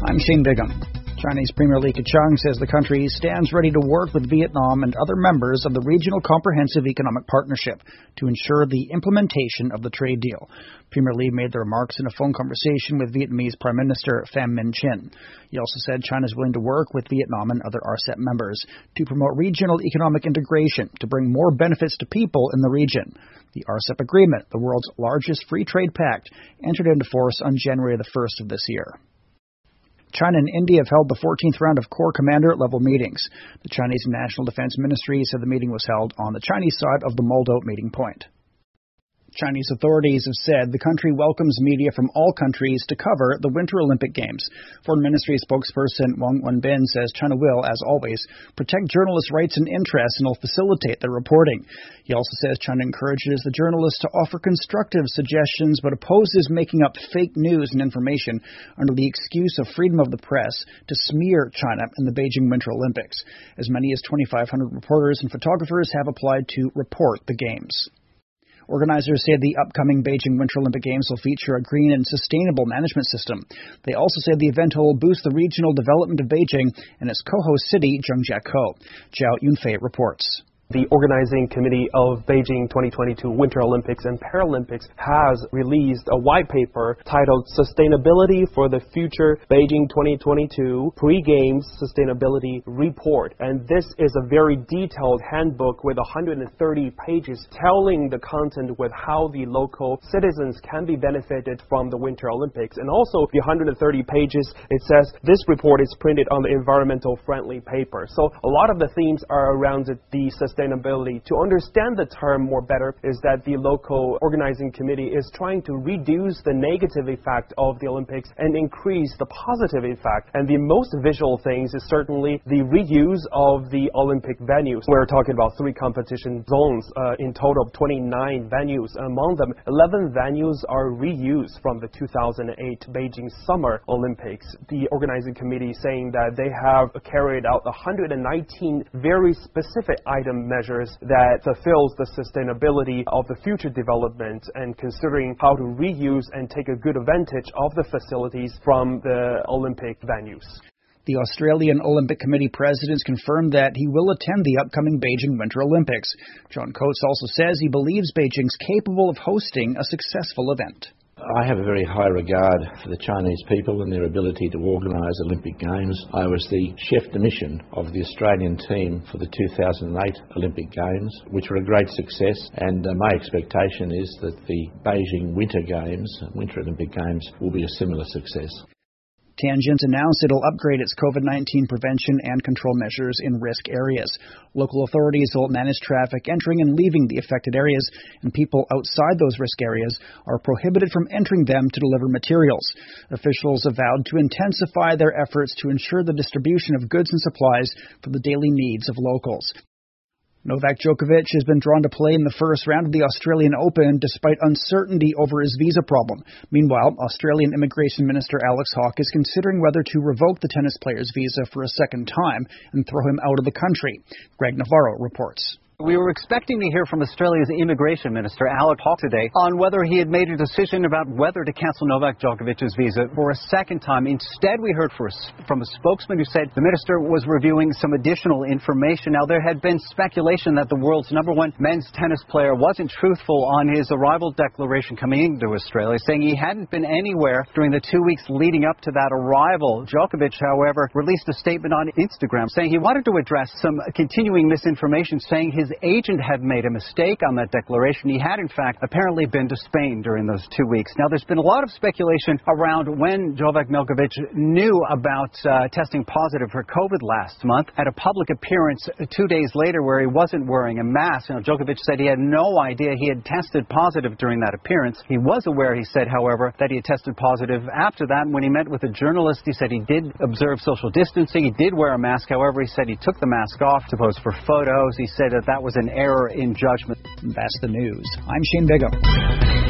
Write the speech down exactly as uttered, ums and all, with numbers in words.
I'm Shane Bigham. Chinese Premier Li Keqiang says the country stands ready to work with Vietnam and other members of the Regional Comprehensive Economic Partnership to ensure the implementation of the trade deal. Premier Li made the remarks in a phone conversation with Vietnamese Prime Minister Pham Minh Chinh. He also said China is willing to work with Vietnam and other R C E P members to promote regional economic integration to bring more benefits to people in the region. The R C E P agreement, the world's largest free trade pact, entered into force on January the first of this year. China and India have held the fourteenth round of Corps Commander-level meetings. The Chinese National Defense Ministry said the meeting was held on the Chinese side of the Muldo meeting point. Chinese authorities have said the country welcomes media from all countries to cover the Winter Olympic Games. Foreign Ministry spokesperson Wang Wenbin says China will, as always, protect journalists' rights and interests and will facilitate their reporting. He also says China encourages the journalists to offer constructive suggestions but opposes making up fake news and information under the excuse of freedom of the press to smear China in the Beijing Winter Olympics. As many as twenty-five hundred reporters and photographers have applied to report the Games. Organizers say the upcoming Beijing Winter Olympic Games will feature a green and sustainable management system. They also say the event will boost the regional development of Beijing and its co-host city, Zhangjiakou. Zhao Yunfei reports. The organizing committee of Beijing twenty twenty-two Winter Olympics and Paralympics has released a white paper titled Sustainability for the Future Beijing twenty twenty-two Pre-Games Sustainability Report. And this is a very detailed handbook with one hundred thirty pages telling the content with how the local citizens can be benefited from the Winter Olympics. And also the one hundred thirty pages, it says this report is printed on the environmental friendly paper. So a lot of the themes are around the sustainability. Sustainability. To understand the term more better is that the local organizing committee is trying to reduce the negative effect of the Olympics and increase the positive effect. And the most visual things is certainly the reuse of the Olympic venues. We're talking about three competition zones, uh, in total twenty-nine venues. Among them, eleven venues are reused from the two thousand eight Beijing Summer Olympics. The organizing committee saying that they have carried out one hundred nineteen very specific items measures that fulfills the sustainability of the future development and considering how to reuse and take a good advantage of the facilities from the Olympic venues. The Australian Olympic Committee president confirmed that he will attend the upcoming Beijing Winter Olympics. John Coates also says he believes Beijing's capable of hosting a successful event. I have a very high regard for the Chinese people and their ability to organise Olympic Games. I was the chef de mission of the Australian team for the two thousand eight Olympic Games, which were a great success, and uh, my expectation is that the Beijing Winter Games, Winter Olympic Games, will be a similar success. Tianjin's announced it'll upgrade its COVID nineteen prevention and control measures in risk areas. Local authorities will manage traffic entering and leaving the affected areas, and people outside those risk areas are prohibited from entering them to deliver materials. Officials have vowed to intensify their efforts to ensure the distribution of goods and supplies for the daily needs of locals. Novak Djokovic has been drawn to play in the first round of the Australian Open despite uncertainty over his visa problem. Meanwhile, Australian Immigration Minister Alex Hawke is considering whether to revoke the tennis player's visa for a second time and throw him out of the country. Greg Navarro reports. We were expecting to hear from Australia's Immigration Minister, Alex Hawke, today on whether he had made a decision about whether to cancel Novak Djokovic's visa for a second time. Instead, we heard from a spokesman who said the minister was reviewing some additional information. Now, there had been speculation that the world's number one men's tennis player wasn't truthful on his arrival declaration coming into Australia, saying he hadn't been anywhere during the two weeks leading up to that arrival. Djokovic, however, released a statement on Instagram saying he wanted to address some continuing misinformation, saying his agent had made a mistake on that declaration. He had, in fact, apparently been to Spain during those two weeks. Now, there's been a lot of speculation around when Novak Djokovic knew about uh, testing positive for COVID last month at a public appearance two days later where he wasn't wearing a mask. Now, Djokovic said he had no idea he had tested positive during that appearance. He was aware, he said, however, that he had tested positive after that. When he met with a journalist, he said he did observe social distancing. He did wear a mask. However, he said he took the mask off to pose for photos. He said that that was an error in judgment. That's the news. I'm Shane Bigham.